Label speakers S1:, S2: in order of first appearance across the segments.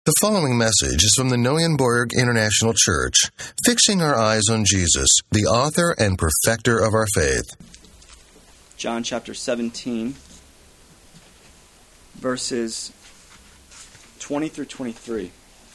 S1: The following message is from the Neuenborg International Church, fixing our eyes on Jesus, the author and perfecter of our faith.
S2: John chapter 17, verses 20 through 23.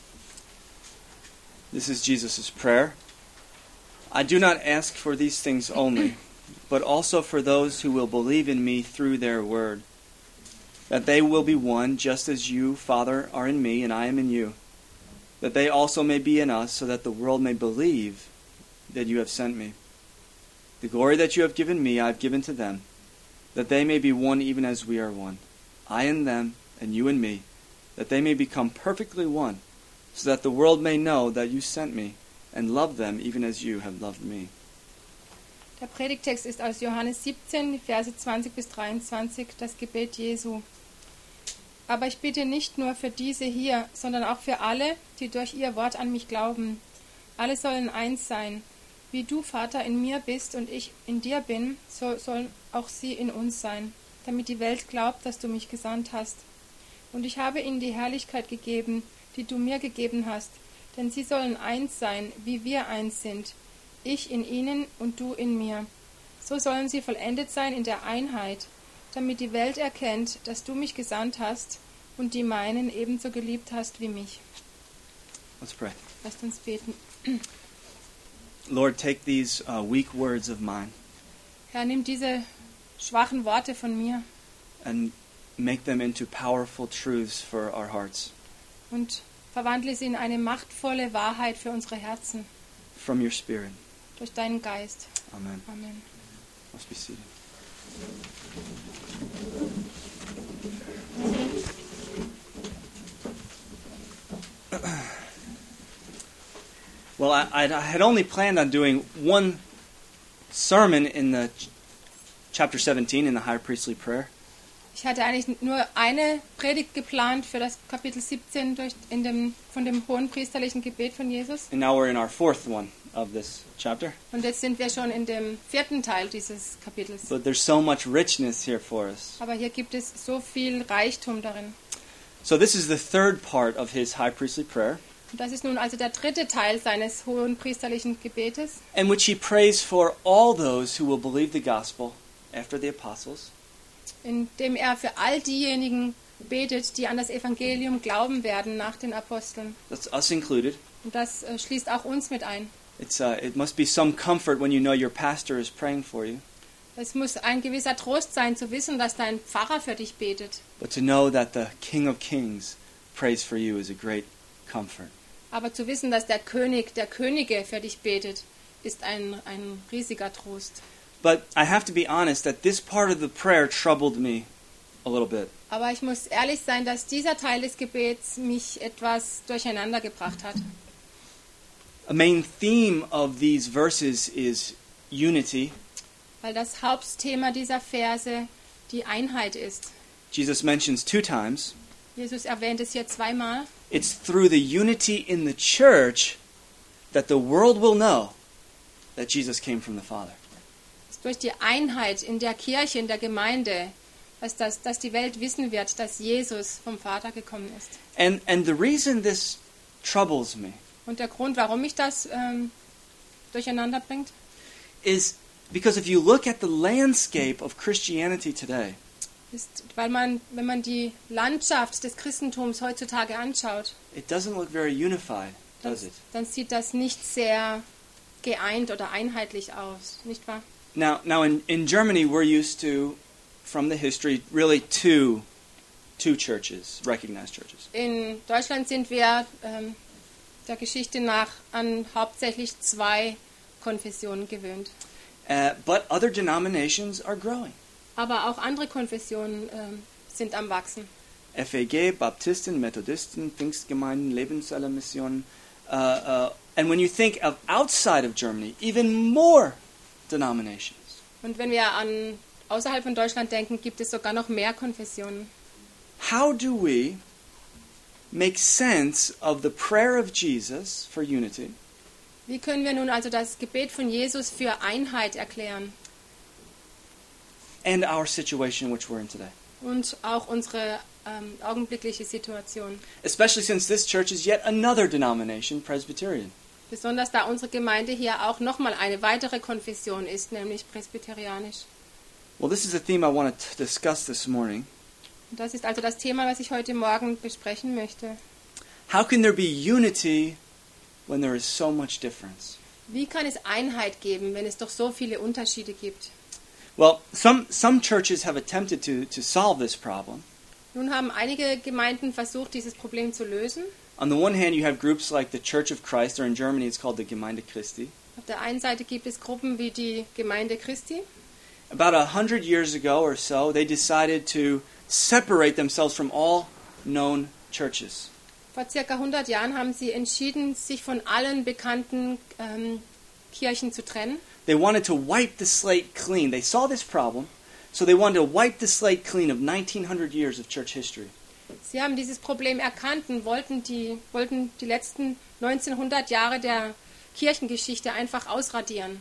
S2: This is Jesus' prayer. I do not ask for these things only, but also for those who will believe in me through their word, that they will be one, just as you, Father, are in me and I am in you, that they also may be in us, so that the world may believe that you have sent me. The glory that you have given me I have given to them, that they may be one even as we are one, I in them and you in me, that they may become perfectly one, so that the world may know that you sent me and love them even as you have loved me.
S3: Der Predigtext ist aus Johannes 17, die Verse 20 bis 23, das Gebet Jesu. Aber ich bitte nicht nur für diese hier, sondern auch für alle, die durch ihr Wort an mich glauben. Alle sollen eins sein. Wie du, Vater, in mir bist und ich in dir bin, so sollen auch sie in uns sein, damit die Welt glaubt, dass du mich gesandt hast. Und ich habe ihnen die Herrlichkeit gegeben, die du mir gegeben hast, denn sie sollen eins sein, wie wir eins sind. Ich in ihnen und du in mir. So sollen sie vollendet sein in der Einheit, damit die Welt erkennt, dass du mich gesandt hast und die meinen ebenso geliebt hast wie mich.
S2: Let's pray.
S3: Lasst uns beten.
S2: Lord, take these weak words of mine
S3: Herr, nimm diese schwachen Worte von mir
S2: and make them into powerful truths for our hearts.
S3: und verwandle sie in eine machtvolle Wahrheit für unsere Herzen
S2: From your Spirit.
S3: durch deinen Geist.
S2: Amen.
S3: Amen.
S2: Let's be seated. Well, I had only planned on doing one sermon in the chapter 17 in the high priestly prayer.
S3: Ich hatte eigentlich nur eine Predigt geplant für das Kapitel 17 von dem hohen priesterlichen Gebet von Jesus.
S2: And now we're in our fourth one of this chapter.
S3: Und jetzt sind wir schon in dem 4. Teil dieses Kapitels.
S2: But there's so much richness here for us.
S3: Aber hier gibt es so viel Reichtum darin.
S2: So this is the third part of his high priestly prayer,
S3: Und das ist nun also der 3. Teil seines hohen priesterlichen Gebetes,
S2: in which he prays for all those who will believe the gospel after the apostles,
S3: in dem er für all diejenigen betet, die an das Evangelium glauben werden nach den Aposteln.
S2: that's us included.
S3: Und das schließt auch uns mit ein.
S2: It must be some comfort when you know your pastor is praying for you,
S3: Es muss ein gewisser Trost sein, zu wissen, dass dein Pfarrer für dich betet.
S2: but to know that the King of Kings prays for you is a great comfort.
S3: Aber zu wissen, dass der König der Könige für dich betet, ist ein riesiger Trost.
S2: But I have to be honest that this part of the prayer troubled me a little bit.
S3: Aber ich muss ehrlich sein, dass dieser Teil des Gebets mich etwas durcheinander gebracht hat.
S2: A main theme of these verses is unity.
S3: Weil das Hauptthema dieser Verse die Einheit ist.
S2: Jesus mentions 2 times.
S3: Jesus erwähnt es hier zweimal.
S2: It's through the unity in the church that the world will know that Jesus came from the Father.
S3: Es ist durch die Einheit in der Kirche, in der Gemeinde, dass die Welt wissen wird, dass Jesus vom Vater gekommen ist.
S2: And the reason this troubles me
S3: Und der Grund, warum mich das durcheinander bringt,
S2: is because if you look at the landscape of Christianity today,
S3: ist, weil wenn man die Landschaft des Christentums heutzutage anschaut,
S2: it doesn't look very unified, does it?
S3: dann sieht das nicht sehr geeint oder einheitlich aus, nicht wahr?
S2: Now in Germany we're used to, from the history, really two churches, recognized churches.
S3: In Deutschland sind wir der Geschichte nach an hauptsächlich 2 Konfessionen gewöhnt.
S2: But other denominations are growing.
S3: Aber auch andere Konfessionen sind am Wachsen.
S2: FEG, Baptisten, Methodisten, Pfingstgemeinden, Lebenseller Missionen. And when you think of outside of Germany, even more denominations.
S3: Und wenn wir an außerhalb von Deutschland denken, gibt es sogar noch mehr Konfessionen.
S2: How do we make sense of the prayer of Jesus for unity
S3: Wie können wir nun also das Gebet von Jesus für Einheit erklären?
S2: and our situation in which we're in today?
S3: Und auch unsere augenblickliche Situation.
S2: Especially since this church is yet another denomination, Presbyterian.
S3: Besonders da unsere Gemeinde hier auch nochmal eine weitere Konfession ist, nämlich presbyterianisch.
S2: Well, this is a theme I want to discuss this morning.
S3: Und das ist also das Thema, was ich heute Morgen besprechen möchte.
S2: How can there be unity when there is so much difference?
S3: Wie kann es Einheit geben, wenn es doch so viele Unterschiede gibt?
S2: Well, some churches have attempted to solve this problem.
S3: Nun haben einige Gemeinden versucht, dieses Problem zu lösen.
S2: On the one hand, you have groups like the Church of Christ, or in Germany it's called the Gemeinde Christi.
S3: Auf der einen Seite gibt es Gruppen wie die Gemeinde Christi.
S2: About 100 years ago or so, they decided to separate themselves from all known churches.
S3: Vor circa 100 Jahren haben sie entschieden, sich von allen bekannten Kirchen zu trennen.
S2: They wanted to wipe the slate clean. They saw this problem, so they wanted to wipe the slate clean of 1900 years of church history.
S3: Sie haben dieses Problem erkannt und wollten die letzten 1900 Jahre der Kirchengeschichte einfach ausradieren.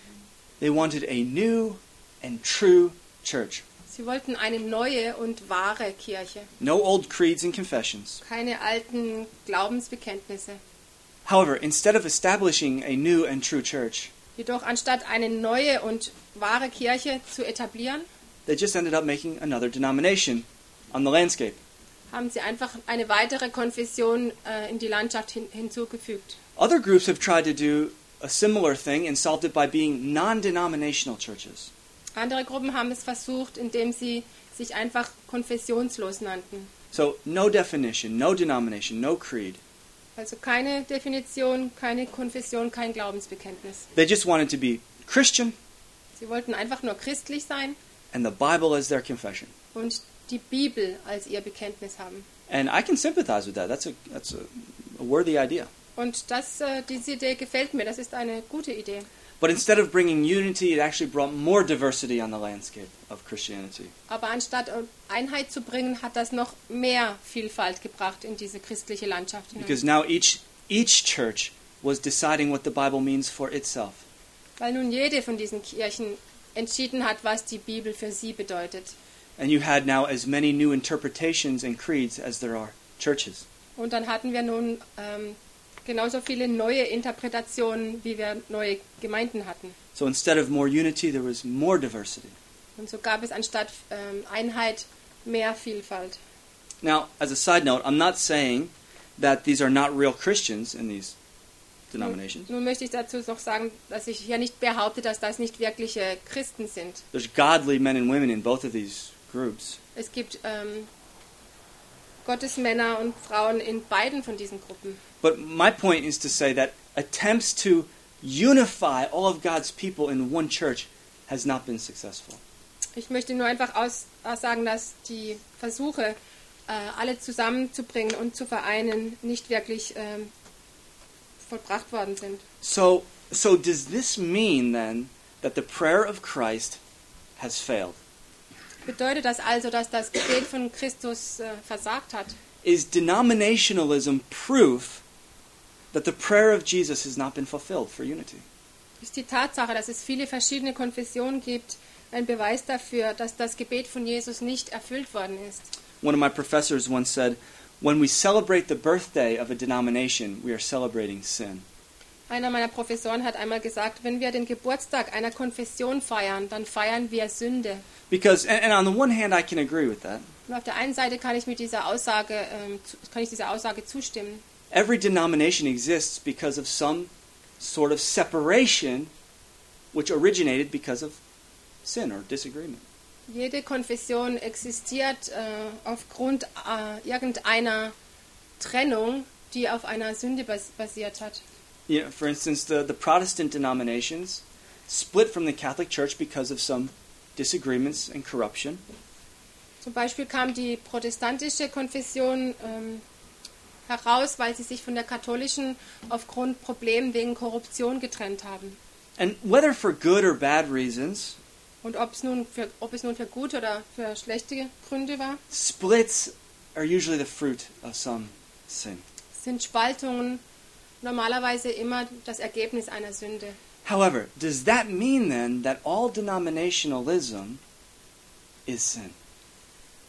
S2: They wanted a new and true church.
S3: Sie wollten eine neue und wahre Kirche.
S2: No old creeds and confessions.
S3: Keine alten Glaubensbekenntnisse.
S2: However, instead of establishing a new and true church,
S3: Jedoch anstatt eine neue und wahre Kirche zu etablieren,
S2: they just ended up making another denomination on the landscape.
S3: haben sie einfach eine weitere Konfession in die Landschaft hinzugefügt.
S2: Other groups have tried to do a similar thing and solved it by being non-denominational churches.
S3: Andere Gruppen haben es versucht, indem sie sich einfach konfessionslos nannten.
S2: So, no definition, no denomination, no creed.
S3: Also keine Definition, keine Konfession, kein Glaubensbekenntnis.
S2: They just wanted to be Christian
S3: Sie wollten einfach nur christlich sein
S2: and the Bible as their confession.
S3: und die Bibel als ihr Bekenntnis haben.
S2: And I can sympathize with that. That's a worthy idea.
S3: Und diese Idee gefällt mir, das ist eine gute Idee.
S2: But instead of bringing unity, it actually brought more diversity on the landscape of Christianity.
S3: Aber anstatt Einheit zu bringen, hat das noch mehr Vielfalt gebracht in diese christliche Landschaft hinein.
S2: Because now each church was deciding what the Bible means for itself.
S3: Weil nun jede von diesen Kirchen entschieden hat, was die Bibel für sie bedeutet.
S2: And you had now as many new interpretations and creeds as there are churches.
S3: Und dann hatten wir nun genauso viele neue Interpretationen, wie wir neue Gemeinden hatten.
S2: So instead of more unity, there was more diversity.
S3: Und so gab es anstatt Einheit mehr Vielfalt.
S2: Now, as a side note, I'm not saying that these are not real Christians in these denominations.
S3: Nun möchte ich dazu noch sagen, dass ich hier nicht behaupte, dass das nicht wirkliche Christen sind.
S2: There's godly men and women in both of these groups.
S3: Es gibt Gottesmänner und Frauen in beiden von diesen Gruppen.
S2: But my point is to say that attempts to unify all of God's people in one church has not been successful.
S3: Ich möchte nur einfach aussagen, dass die Versuche, alle zusammenzubringen und zu vereinen, nicht wirklich vollbracht worden sind.
S2: So does this mean then that the prayer of Christ has failed?
S3: Bedeutet das also, dass das Gebet von Christus versagt hat?
S2: Is denominationalism proof that the prayer of Jesus has not been fulfilled for unity?
S3: Ist die Tatsache, dass es viele verschiedene Konfessionen gibt, ein Beweis dafür, dass das Gebet von Jesus nicht erfüllt worden ist?
S2: One of my professors once said, when we celebrate the birthday of a denomination, we are celebrating sin.
S3: Einer meiner Professoren hat einmal gesagt, wenn wir den Geburtstag einer Konfession feiern, dann feiern wir Sünde.
S2: Because, and on the one hand, I can agree with that.
S3: Und auf der einen Seite kann ich dieser Aussage zustimmen.
S2: Every denomination exists because of some sort of separation which originated because of sin or disagreement.
S3: Jede Konfession existiert aufgrund irgendeiner Trennung, die auf einer Sünde basiert hat.
S2: You know, for instance, the Protestant denominations split from the Catholic Church because of some disagreements and corruption.
S3: Zum Beispiel kam die protestantische Konfession heraus, weil sie sich von der katholischen aufgrund Problemen wegen Korruption getrennt haben.
S2: And whether for good or bad reasons,
S3: Und ob es nun für gute oder für schlechte Gründe war,
S2: splits are usually the fruit of some sin.
S3: sind Spaltungen normalerweise immer das Ergebnis einer Sünde.
S2: However, does that mean then that all denominationalism is sin?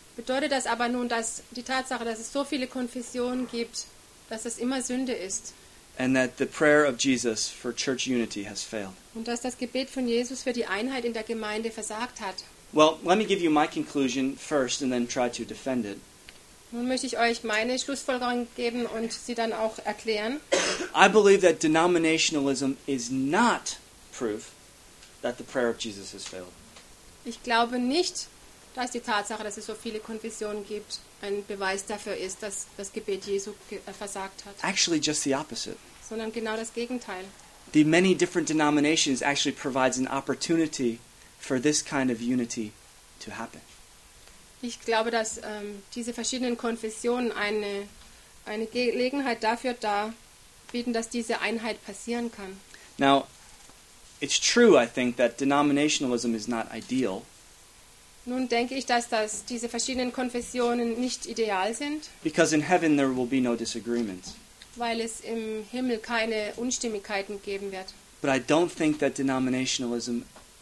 S3: Bedeutet das aber nun, dass die Tatsache, dass es so viele Konfessionen gibt, dass das immer Sünde ist
S2: and that the prayer of Jesus for church unity has failed?
S3: und dass das Gebet von Jesus für die Einheit in der Gemeinde versagt hat?
S2: Well, let me give you my conclusion first and then try to defend it.
S3: Nun möchte ich euch meine Schlussfolgerung geben und sie dann auch erklären.
S2: I believe that denominationalism is not proof that the prayer of Jesus has failed.
S3: Ich glaube nicht, dass die Tatsache, dass es so viele Konfessionen gibt, ein Beweis dafür ist, dass das Gebet Jesu versagt hat,
S2: Actually, just the opposite.
S3: sondern genau das Gegenteil.
S2: The many different denominations actually provides an opportunity for this kind of unity to happen.
S3: Ich glaube, dass diese verschiedenen Konfessionen eine Gelegenheit dafür darbieten, dass diese Einheit passieren kann.
S2: Now, it's true, I think, that denominationalism is not ideal,
S3: Nun denke ich, dass diese verschiedenen Konfessionen nicht ideal sind,
S2: because in heaven there will be no disagreements.
S3: weil es im Himmel keine Unstimmigkeiten geben wird.
S2: But I don't think that denominationalism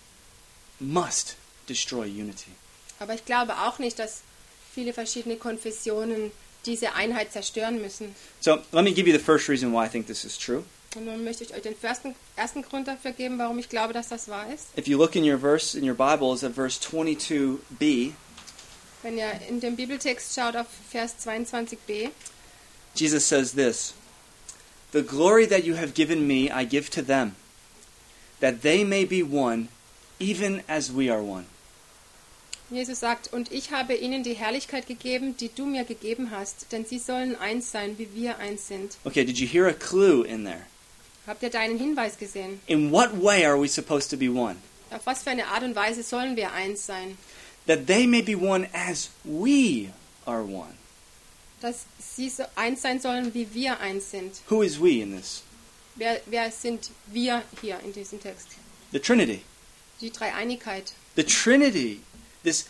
S2: must destroy unity.
S3: Aber ich glaube auch nicht, dass viele verschiedene Konfessionen diese Einheit zerstören müssen.
S2: So let me give you the first reason why I think this is true.
S3: Und nun möchte ich euch den ersten Grund dafür geben, warum ich glaube, dass das wahr ist.
S2: If you look in your verse in your Bibles at verse 22b,
S3: Wenn ihr in dem Bibeltext schaut auf Vers 22b,
S2: Jesus says this: "The glory that you have given me I give to them, that they may be one, even as we are one."
S3: Jesus sagt, und ich habe ihnen die Herrlichkeit gegeben, die du mir gegeben hast, denn sie sollen eins sein, wie wir eins sind.
S2: Okay, did you hear a clue in there?
S3: Habt ihr da einen Hinweis gesehen?
S2: In what way are we supposed to be one?
S3: Auf was für eine Art und Weise sollen wir eins sein?
S2: That they may be one as we are one.
S3: Dass sie so eins sein sollen, wie wir eins sind.
S2: Who is we in this?
S3: Wer sind wir hier in diesem Text?
S2: The Trinity.
S3: Die Dreieinigkeit.
S2: The Trinity. This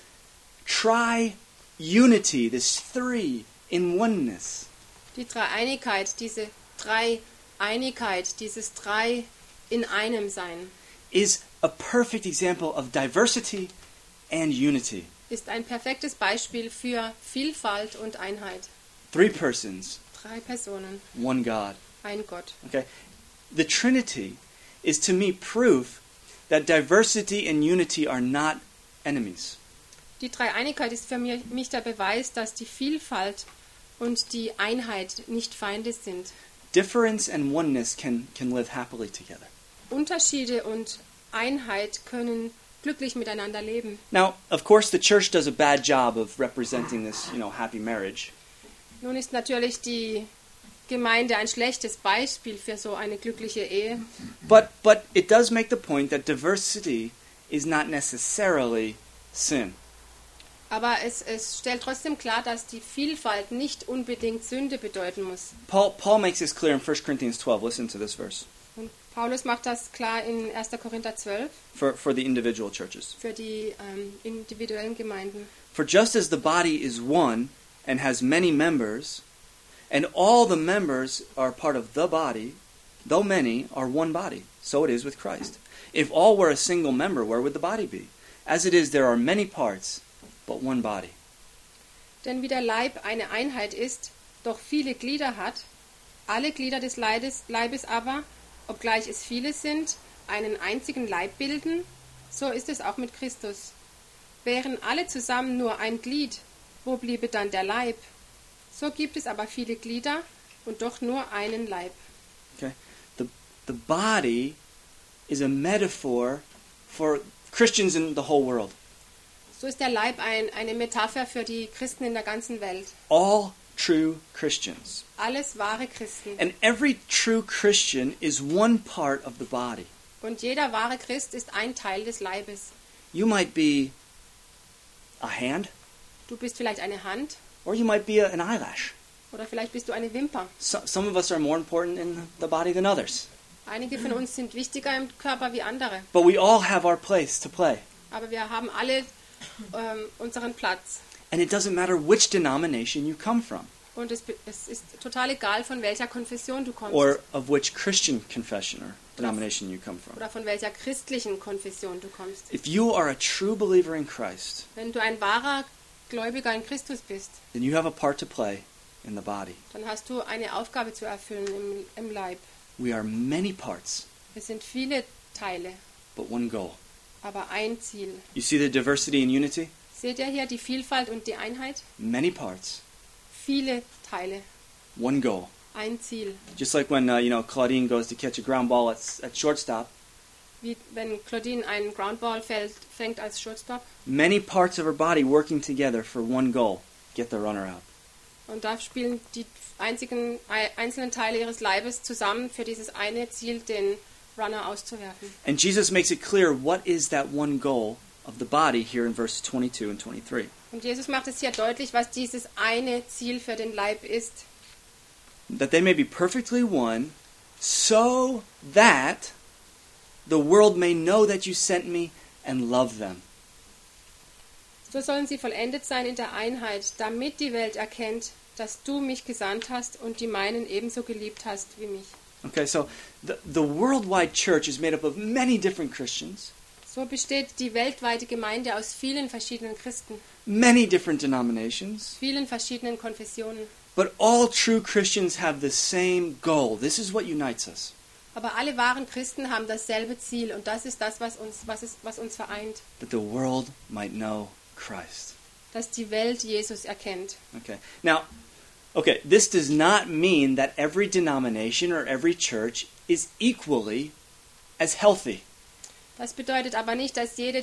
S2: tri-unity, this three in oneness.
S3: Die Dreieinigkeit, diese Dreieinigkeit, dieses Drei in einem Sein,
S2: Is a perfect example of diversity and unity.
S3: ist ein perfektes Beispiel für Vielfalt und Einheit.
S2: 3 persons,
S3: 3 Personen,
S2: one God.
S3: ein Gott.
S2: Okay? The Trinity is to me proof that diversity and unity are not enemies.
S3: Die Dreieinigkeit ist für mich der Beweis, dass die Vielfalt und die Einheit nicht Feinde sind.
S2: Difference and oneness can live happily together.
S3: Unterschiede und Einheit können glücklich miteinander leben.
S2: Now, of course, the church does a bad job of representing this, happy marriage.
S3: Nun ist natürlich die Gemeinde ein schlechtes Beispiel für so eine glückliche Ehe.
S2: But it does make the point that diversity is not necessarily sin.
S3: Aber es stellt trotzdem klar, dass die Vielfalt nicht unbedingt Sünde bedeuten muss.
S2: Paul makes this clear in 1 Corinthians 12. Listen to this verse.
S3: Und Paulus macht das klar in 1. Korinther 12
S2: For the individual churches.
S3: für die individuellen Gemeinden.
S2: For just as the body is one and has many members, and all the members are part of the body, though many are one body, so it is with Christ. If all were a single member, where would the body be? As it is, there are many parts, but one body.
S3: Denn wie der Leib eine Einheit ist, doch viele Glieder hat, alle Glieder des Leibes aber, obgleich es viele sind, einen einzigen Leib bilden, so ist es auch mit Christus. Wären alle zusammen nur ein Glied, wo bliebe dann der Leib? So gibt es aber viele Glieder und doch nur einen Leib.
S2: Okay? The body is a metaphor for Christians in the whole world.
S3: So ist der Leib eine Metapher für die Christen in der ganzen Welt.
S2: All true Christians.
S3: Alles wahre Christen.
S2: And every true Christian is one part of the body.
S3: Und jeder wahre Christ ist ein Teil des Leibes.
S2: You might be a hand,
S3: Du bist vielleicht eine Hand
S2: or you might be an eyelash.
S3: oder vielleicht bist du eine Wimper.
S2: Some of us are more important in the body than others.
S3: Einige von uns sind wichtiger im Körper wie andere.
S2: But we all have our place to play.
S3: Aber wir haben alle unseren Platz.
S2: And it doesn't matter which denomination you come from,
S3: Und es ist total egal, von welcher Konfession du kommst.
S2: or of which Christian confession or denomination you come from.
S3: Oder von welcher christlichen Konfession du kommst.
S2: If you are a true believer in Christ,
S3: Wenn du ein wahrer Gläubiger in Christus bist,
S2: then you have a part to play in the body.
S3: dann hast du eine Aufgabe zu erfüllen im Leib.
S2: We are many parts,
S3: Es sind viele Teile,
S2: but one goal.
S3: aber ein Ziel.
S2: You see the diversity and unity?
S3: Seht ihr hier die Vielfalt und die Einheit?
S2: Many parts,
S3: Viele Teile,
S2: one goal.
S3: ein Ziel.
S2: Just like when Claudine goes to catch a ground ball at shortstop,
S3: Wie wenn Claudine einen Groundball fängt als Shortstop.
S2: many parts of her body working together for one goal: get the runner out.
S3: Und da spielen die einzelnen Teile ihres Leibes zusammen für dieses eine Ziel, den Runner auszuwerfen.
S2: And Jesus makes it clear what is that one goal of the body here in verses 22 and 23.
S3: Und Jesus macht es hier deutlich, was dieses eine Ziel für den Leib ist.
S2: That they may be perfectly one, so that the world may know that you sent me and love them.
S3: So sollen sie vollendet sein in der Einheit, damit die Welt erkennt, dass du mich gesandt hast und die meinen ebenso geliebt hast wie mich.
S2: Okay, so the worldwide church is made up of many different Christians,
S3: So besteht die weltweite Gemeinde aus vielen verschiedenen Christen,
S2: many different denominations,
S3: vielen verschiedenen Konfessionen.
S2: but all true Christians have the same goal. This is what unites us.
S3: Aber alle wahren Christen haben dasselbe Ziel und das ist das, was uns vereint,
S2: That the world might know Christ.
S3: dass die Welt Jesus erkennt.
S2: Okay. Now, this does not mean that every denomination or every church is equally as healthy.
S3: Das bedeutet aber nicht, dass jede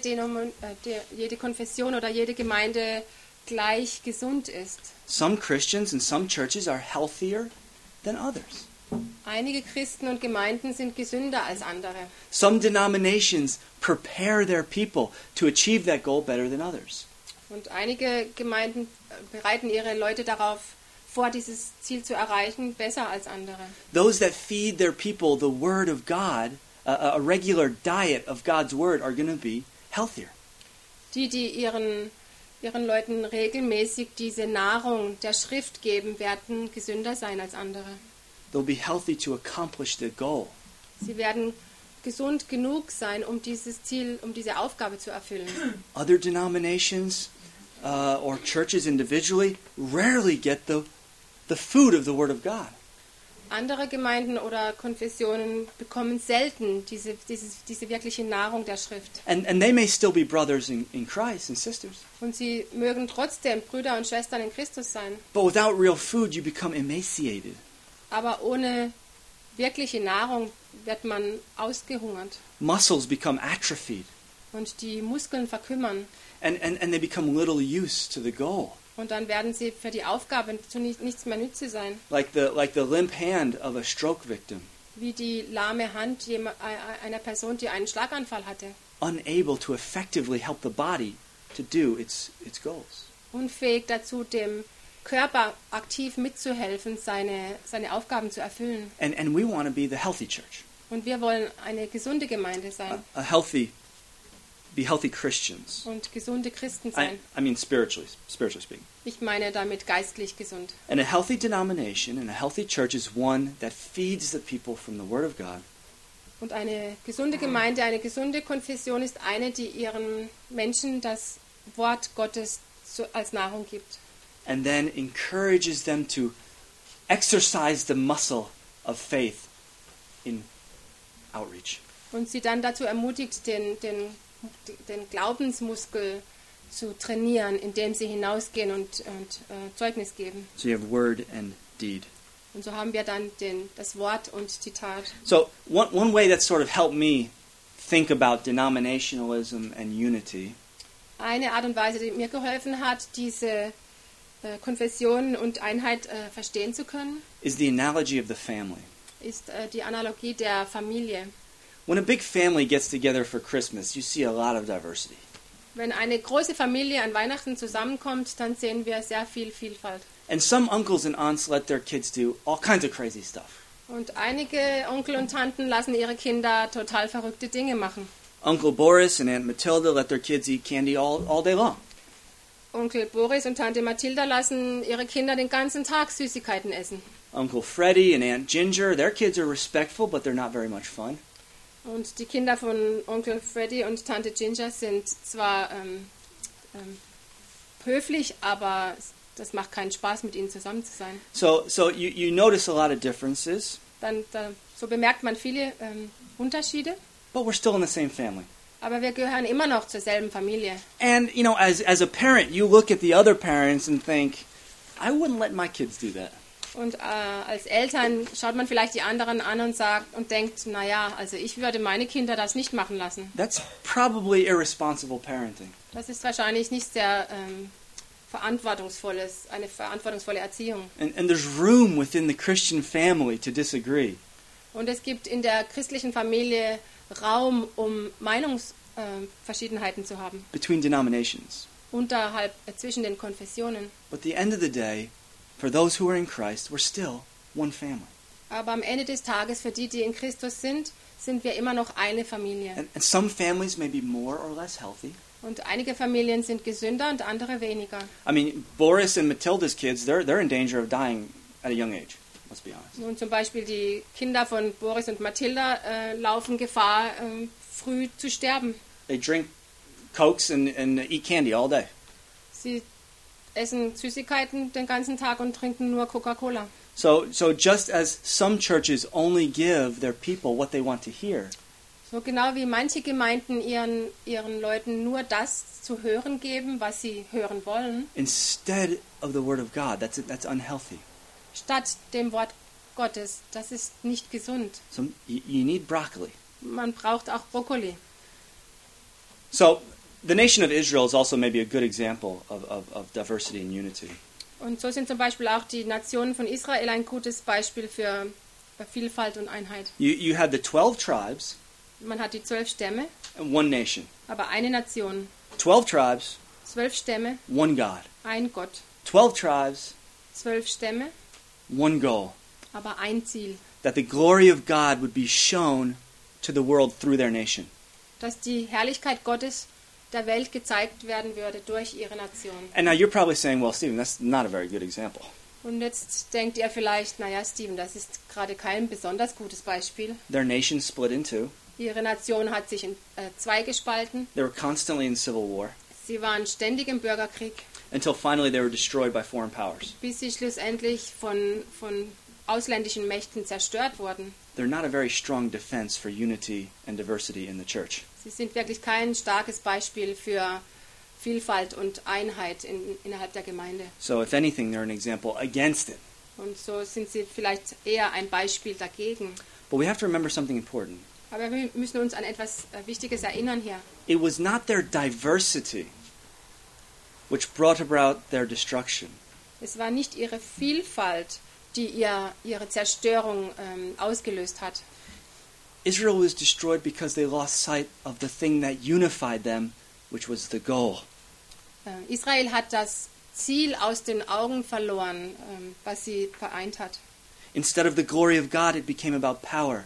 S3: Konfession oder jede Gemeinde gleich gesund ist.
S2: Some Christians and some churches are healthier than others.
S3: Einige Christen und Gemeinden sind gesünder als andere.
S2: Some denominations prepare their people to achieve that goal better than others.
S3: Und einige Gemeinden bereiten ihre Leute darauf vor, dieses Ziel zu erreichen, besser als andere.
S2: Those that feed their people the Word of God, a regular diet of God's Word, are going to be healthier.
S3: Die ihren Leuten regelmäßig diese Nahrung der Schrift geben, werden gesünder sein als andere.
S2: They'll be healthy to accomplish the goal.
S3: Sie werden gesund genug sein, um dieses Ziel, um diese Aufgabe zu erfüllen.
S2: Other denominations or churches individually rarely get the food of the Word of God.
S3: Andere Gemeinden oder Konfessionen bekommen selten diese wirkliche Nahrung der Schrift.
S2: And they may still be brothers in Christ and sisters.
S3: Und sie mögen trotzdem Brüder und Schwestern in Christus sein.
S2: But without real food, you become emaciated.
S3: Aber ohne wirkliche Nahrung wird man ausgehungert.
S2: Muscles become atrophied.
S3: Und die Muskeln verkümmern.
S2: And they become little use to the goal.
S3: Und dann werden sie für die Aufgabe zu nichts mehr nütze sein.
S2: Like the limp hand of a stroke victim.
S3: Wie die lahme Hand einer Person, die einen Schlaganfall hatte.
S2: Unable to effectively help the body to do its goals.
S3: Unfähig dazu, dem Körper aktiv mitzuhelfen, seine Aufgaben zu erfüllen.
S2: And we want to be the healthy church.
S3: Und wir wollen eine gesunde Gemeinde sein.
S2: Be healthy Christians.
S3: Und gesunde Christen sein.
S2: I mean spiritually speaking.
S3: Ich meine damit geistlich gesund.
S2: And a healthy denomination and a healthy church is one that feeds the people from the Word of God.
S3: Und eine gesunde Gemeinde, eine gesunde Konfession ist eine, die ihren Menschen das Wort Gottes als Nahrung gibt.
S2: And then encourages them to exercise the muscle of faith in outreach.
S3: Und sie dann dazu ermutigt, den Glaubensmuskel zu trainieren, indem sie hinausgehen und Zeugnis geben.
S2: So you have word and deed.
S3: Und so haben wir dann das Wort und die Tat.
S2: So one way that sort of helped me think about denominationalism and unity
S3: Eine Art und Weise, die mir geholfen hat, diese Konfession und Einheit verstehen zu können,
S2: is the analogy of the family.
S3: ist die Analogie der Familie.
S2: When a big family gets together for Christmas, you see a lot of diversity.
S3: Wenn eine große Familie an Weihnachten zusammenkommt, dann sehen wir sehr viel Vielfalt.
S2: And some uncles and aunts let their kids do all kinds of crazy stuff.
S3: Und einige Onkel und Tanten lassen ihre Kinder total verrückte Dinge machen.
S2: Uncle Boris and Aunt Matilda let their kids eat candy all day long.
S3: Onkel Boris und Tante Mathilda lassen ihre Kinder den ganzen Tag Süßigkeiten essen.
S2: Uncle Freddie and Aunt Ginger, their kids are respectful, but they're not very much fun.
S3: Und die Kinder von Onkel Freddy und Tante Ginger sind zwar höflich, aber das macht keinen Spaß, mit ihnen zusammen zu sein.
S2: So you notice a lot of differences,
S3: So bemerkt man viele Unterschiede,
S2: but we're still in the same family.
S3: aber wir gehören immer noch zur selben Familie.
S2: And, as a parent, you look at the other parents and think, I wouldn't let my kids do that.
S3: Und als Eltern schaut man vielleicht die anderen an und denkt, naja, also ich würde meine Kinder das nicht machen lassen.
S2: That's probably irresponsible parenting.
S3: Das ist wahrscheinlich nicht sehr eine verantwortungsvolle Erziehung.
S2: And there's room within the Christian family to disagree.
S3: Und es gibt in der christlichen Familie Raum, um Meinungsverschiedenheiten zu haben.
S2: Between denominations.
S3: Zwischen den Konfessionen.
S2: But at the end of the day, for those who are in Christ, we're still one family.
S3: Aber am Ende des Tages, für die in Christus sind wir immer noch eine Familie.
S2: And some families may be more or less healthy.
S3: Und einige Familien sind gesünder und andere weniger.
S2: I mean, Boris and Matilda's kids, they're in danger of dying at a young age. Let's be honest.
S3: Nun zum Beispiel die Kinder von Boris und Mathilda laufen Gefahr, früh zu sterben.
S2: They drink Cokes and eat candy all day.
S3: Sie essen Süßigkeiten den ganzen Tag und trinken nur Coca-Cola.
S2: So just as some churches only give their people what they want to hear,
S3: So genau wie manche Gemeinden ihren Leuten nur das zu hören geben, was sie hören wollen,
S2: instead of the Word of God, that's unhealthy.
S3: statt dem Wort Gottes, das ist nicht gesund.
S2: So you need broccoli.
S3: Man braucht auch Brokkoli.
S2: So the nation of Israel is also maybe a good example of diversity and unity.
S3: Und so sind zum Beispiel auch die Nationen von Israel ein gutes Beispiel für Vielfalt und Einheit.
S2: You had the 12 tribes
S3: Man hat die 12 Stämme,
S2: and one nation.
S3: aber eine Nation.
S2: 12 tribes,
S3: 12 Stämme,
S2: one God.
S3: ein Gott.
S2: 12 tribes,
S3: 12 Stämme,
S2: one goal.
S3: aber ein Ziel.
S2: That the glory of God would be shown to the world through their nation.
S3: Dass die Herrlichkeit Gottes der Welt gezeigt werden würde durch ihre Nation.
S2: And now you're probably saying, well, Stephen, that's not a very good example.
S3: Und jetzt denkt ihr vielleicht, naja, Steven, das ist gerade kein besonders gutes Beispiel.
S2: Their nation split in two.
S3: Ihre Nation hat sich in zwei gespalten.
S2: They were constantly in civil war
S3: Sie waren ständig im Bürgerkrieg,
S2: until finally they were destroyed by foreign powers.
S3: bis sie schlussendlich von ausländischen Mächten zerstört wurden.
S2: They're not a very strong defense for unity and diversity in the church.
S3: Sie sind wirklich kein starkes Beispiel für Vielfalt und Einheit innerhalb der Gemeinde.
S2: So if anything, they're an example against it.
S3: Und so sind sie vielleicht eher ein Beispiel dagegen.
S2: But we have to remember something important.
S3: Aber wir müssen uns an etwas Wichtiges erinnern hier.
S2: It was not their diversity which brought about their destruction.
S3: Es war nicht ihre Vielfalt, die ihre Zerstörung ausgelöst hat.
S2: Israel was destroyed because they lost sight of the thing that unified them, which was the goal.
S3: Israel hat das Ziel aus den Augen verloren, was sie vereint hat.
S2: Instead of the glory of God, it became about power,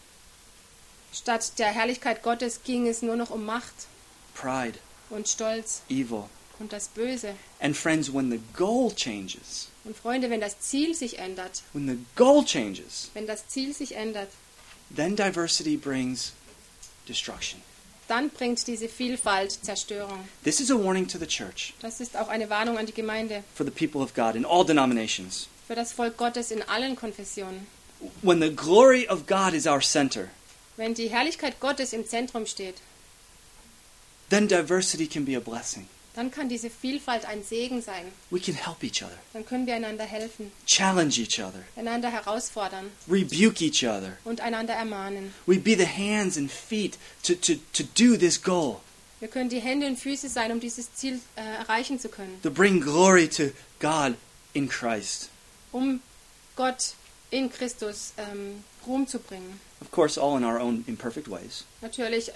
S3: Statt der Herrlichkeit Gottes ging es nur noch um Macht
S2: pride,
S3: und Stolz
S2: evil.
S3: und das Böse.
S2: And friends, when the goal changes,
S3: Und Freunde, wenn das Ziel sich ändert,
S2: when the goal changes,
S3: wenn das Ziel sich ändert,
S2: then diversity brings destruction.
S3: dann bringt diese Vielfalt Zerstörung.
S2: This is a warning to the church,
S3: Das ist auch eine Warnung an die Gemeinde,
S2: for the people of God in all denominations.
S3: für das Volk Gottes in allen Konfessionen.
S2: When the glory of God is our center,
S3: Wenn die Herrlichkeit Gottes im Zentrum steht,
S2: then diversity can be a blessing.
S3: dann kann diese Vielfalt ein Segen sein.
S2: We can help each other,
S3: Dann können wir einander helfen,
S2: challenge each other,
S3: einander herausfordern
S2: rebuke each other.
S3: und einander ermahnen.
S2: We be the hands and feet to do this goal,
S3: Wir können die Hände und Füße sein, um dieses Ziel erreichen zu können,
S2: to bring glory to God in Christ.
S3: um Gott in Christus Ruhm zu bringen.
S2: Of course, all in our own imperfect ways.
S3: Natürlich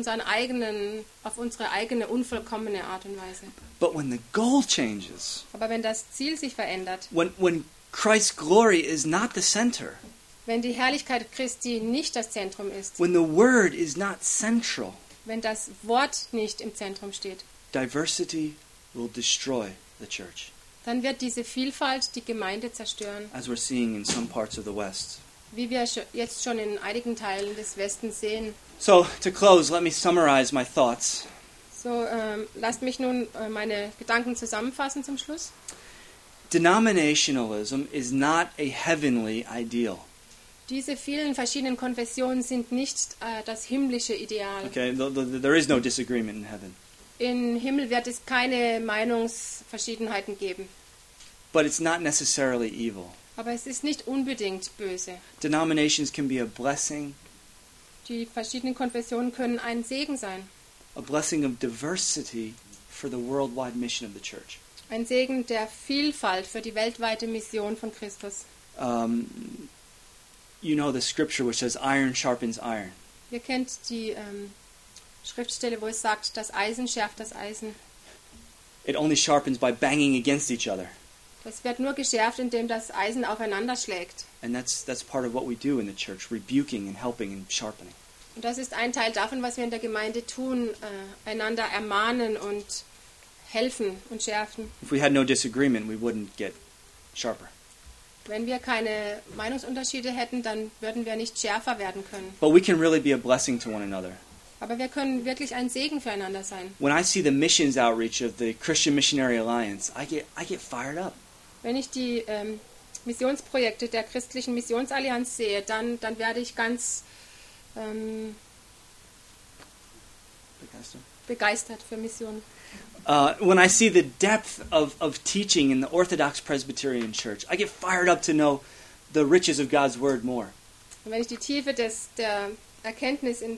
S3: auf unsere eigene unvollkommene Art und Weise.
S2: But when the goal changes,
S3: Aber wenn das Ziel sich verändert,
S2: when Christ's glory is not the center,
S3: wenn die Herrlichkeit Christi nicht das Zentrum ist,
S2: when the word is not central,
S3: wenn das Wort nicht im Zentrum steht,
S2: diversity will destroy the church,
S3: dann wird diese Vielfalt die Gemeinde zerstören,
S2: as we're seeing in some parts of the West.
S3: wie wir jetzt schon in einigen Teilen des Westens sehen.
S2: So, to close, let me summarize my thoughts.
S3: So, lasst mich nun meine Gedanken zusammenfassen zum Schluss.
S2: Denominationalism is not a heavenly ideal.
S3: Diese vielen verschiedenen Konfessionen sind nicht das himmlische Ideal.
S2: Okay, there is no disagreement in heaven.
S3: Im Himmel wird es keine Meinungsverschiedenheiten geben.
S2: But it's not necessarily evil.
S3: Aber es ist nicht unbedingt böse.
S2: Denominations can be a blessing,
S3: Die verschiedenen Konfessionen können ein Segen sein.
S2: a blessing of diversity for the worldwide mission of the church.
S3: Ein Segen der Vielfalt für die weltweite Mission von Christus.
S2: You know the scripture which says iron sharpens iron.
S3: Ihr kennt die Schriftstelle, wo es sagt, das Eisen schärft das Eisen.
S2: It only sharpens by banging against each other.
S3: Das wird nur geschärft, indem das Eisen aufeinander schlägt.
S2: And that's part of what we do in the church, rebuking and helping and sharpening.
S3: Und das ist ein Teil davon, was wir in der Gemeinde tun, einander ermahnen und helfen und schärfen.
S2: If we had no disagreement, we wouldn't get sharper.
S3: Wenn wir keine Meinungsunterschiede hätten, dann würden wir nicht schärfer werden können.
S2: But we can really be a blessing to one another.
S3: Aber wir können wirklich ein Segen füreinander sein.
S2: When I see the missions outreach of the Christian Missionary Alliance, I get fired up.
S3: Wenn ich die Missionsprojekte der christlichen Missionsallianz sehe, dann werde ich ganz begeistert für Missionen.
S2: When I see the depth of teaching in the Orthodox Presbyterian Church, I get fired up to know the riches of God's Word more.
S3: Und wenn ich die Tiefe der Erkenntnis in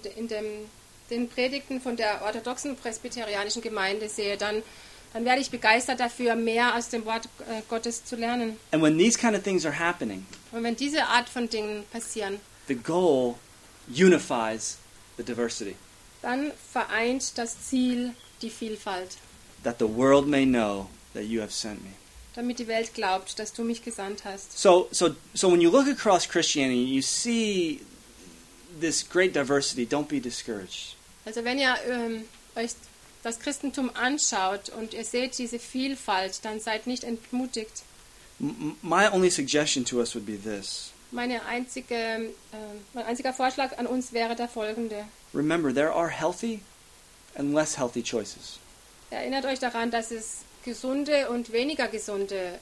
S3: den Predigten von der orthodoxen presbyterianischen Gemeinde sehe, dann werde ich begeistert dafür, mehr aus dem Wort Gottes zu lernen.
S2: And when these kind of things are happening,
S3: Und wenn diese Art von Dingen passieren,
S2: the goal unifies the diversity,
S3: dann vereint das Ziel die Vielfalt,
S2: that the world may know that you have sent me.
S3: damit die Welt glaubt, dass du mich gesandt hast.
S2: So when you look across Christianity, you see this great diversity. Don't be discouraged.
S3: Also wenn ihr euch das Christentum anschaut und ihr seht diese Vielfalt, dann seid nicht entmutigt.
S2: My only suggestion to us would be this.
S3: Mein einziger Vorschlag an uns wäre der folgende.
S2: Remember, there are healthy and less healthy choices.
S3: Erinnert euch daran, dass es gesunde und weniger gesunde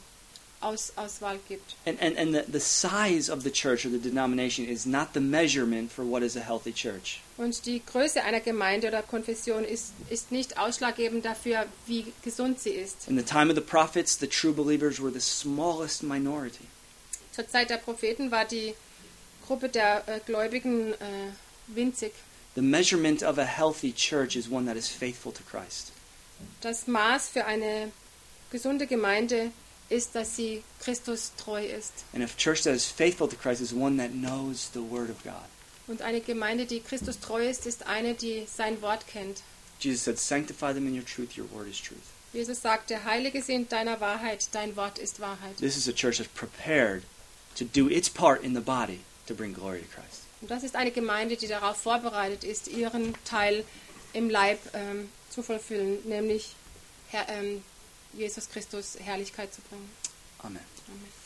S3: Auswahl gibt.
S2: And the size of the church or the denomination is not the measurement for what is a healthy church.
S3: Und die Größe einer Gemeinde oder Konfession ist nicht ausschlaggebend dafür, wie gesund sie ist.
S2: In the time of the prophets, the true believers were the smallest minority.
S3: Zur Zeit der Propheten war die Gruppe der Gläubigen winzig.
S2: The measurement of a healthy church is one that is faithful to Christ.
S3: Das Maß für eine gesunde Gemeinde ist, dass sie Christus treu ist.
S2: And a church that is faithful to Christ is one that knows the Word of God.
S3: Und eine Gemeinde, die Christus treu ist, ist eine, die sein Wort kennt.
S2: Jesus said, sanctify them in your truth, your word is truth.
S3: Jesus sagte, heilige sie in deiner Wahrheit, dein Wort ist Wahrheit.
S2: This is a church that's prepared to do its part in the body to bring glory to Christ.
S3: Und das ist eine Gemeinde, die darauf vorbereitet ist, ihren Teil im Leib zu vollfüllen, nämlich Jesus Christus Herrlichkeit zu bringen.
S2: Amen.
S3: Amen.